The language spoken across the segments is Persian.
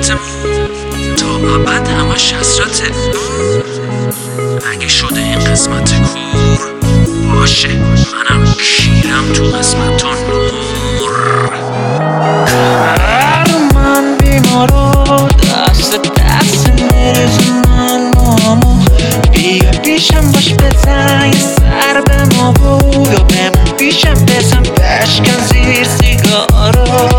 صورتمون تا ابد همش حسرته. اگه شده این قسمت کور باشه، منم کیرم تو قسمت نور. من بیمارو دست میرز من مامو، بیا پیشم باش بزن یه سر به ما بود، یا بمون پیشم بزن بشکن زیر سیگارو.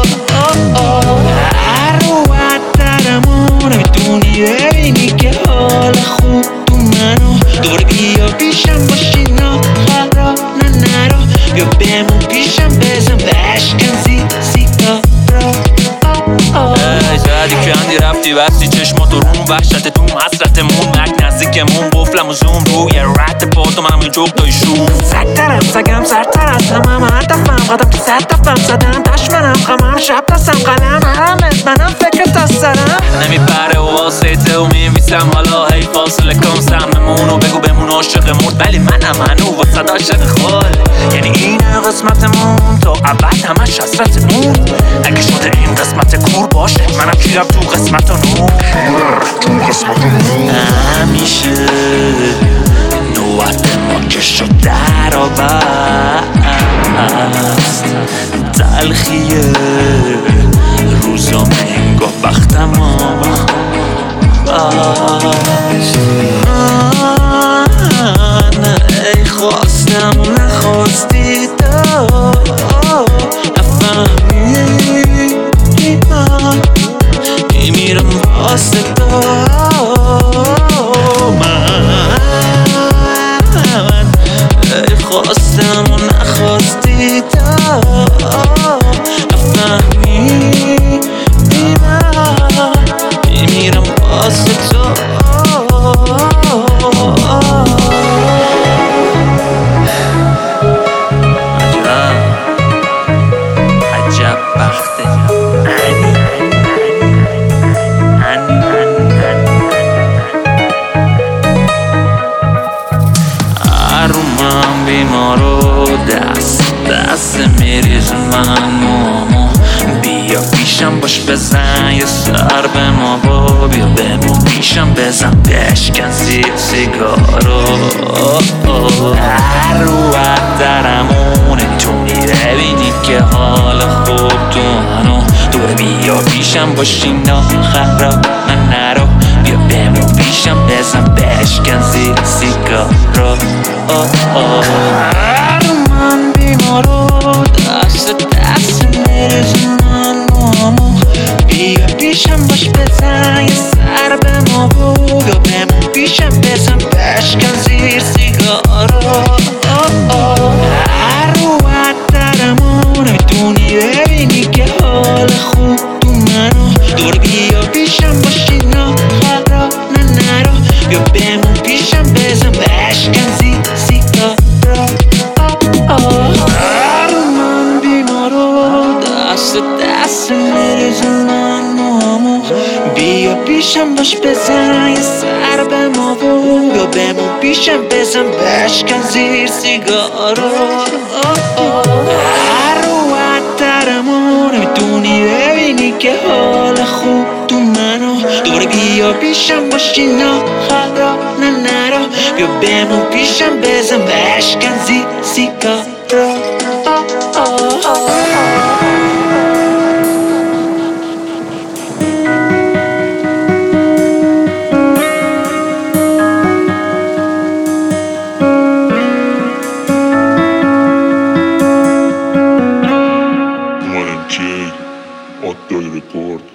هر روحت درمون میدونی ببینی که حال خوب تو منو، دوباره بیا پیشم باشی ناخرا نرو، بیا بمون پیشم بزن بشکن زیر سیگارو. زدی که اندی رفتی بستی چشماتو رون وحشتتون حسرتمون مک نزدیکمون قفلم و زوم روی رد پاتم همین جغدای شون. سگترم سگم سرتر از همم، هدفم قدم تو صد دفم زدم دشمنم غمم شب دستم قلم حرمت منم فکرت از سرم نمیپره و واسطه و میویسم حالا هی فاصله کن سممونو بگو بمون عاشقمون، ولی منم هنو واسد عاشق خال. یعنی اینه قسمتمون تا ابد همش حسرتمون. اگه شده این قسمت کور باشه، منم کیرم تو قسمت نور. همیشه نوبت ما که شد در و بست، تلخیه روزا منگاه بختم من ای خواستم و نخواستی تو نفهمیدی من میمیرم واسه تو. من ای خواستم و نخواستی تو نفهمیدی من میمیرم واسه تو. عجب بخته من بیمارو دست میریز من مامو، بیا پیشم باش بزن یه سر به ما با، بیا بمون پیشم بزن بشکن زیر سیگارو. هر روحت درمونه میتونی ببینی که حال خوب تو منو، دوباره بیا پیشم باشی ناخرا نرو، بیا بمون پیشم بزن بشکن زیر سیگارو. من بیمارو دست میرز من مامو، بیا پیشم باش بزن یه سر به ما بود، یا بمون پیشم بزن بشکن زیر سیگارو. هر روحت درمون میتونی ببینی که حال خوب تو منو، دور بیا پیشم باشی ناخرا نرو، بیا بمون پیشم بزن بشکن زیر سیگارو. من بیمارو دست میرز من مامو، بیا پیشم باش بزن یه سر به ما بود، یا بمون پیشم بزن بشکن زیر سیگارو. هر روحت درمون میتونی ببینی که حال خوب تو منو، دوباره بیا پیشم باشی ناخرا نرو، بیا بمون پیشم بزن بشکن زیر سیگارو. Odd Day Record.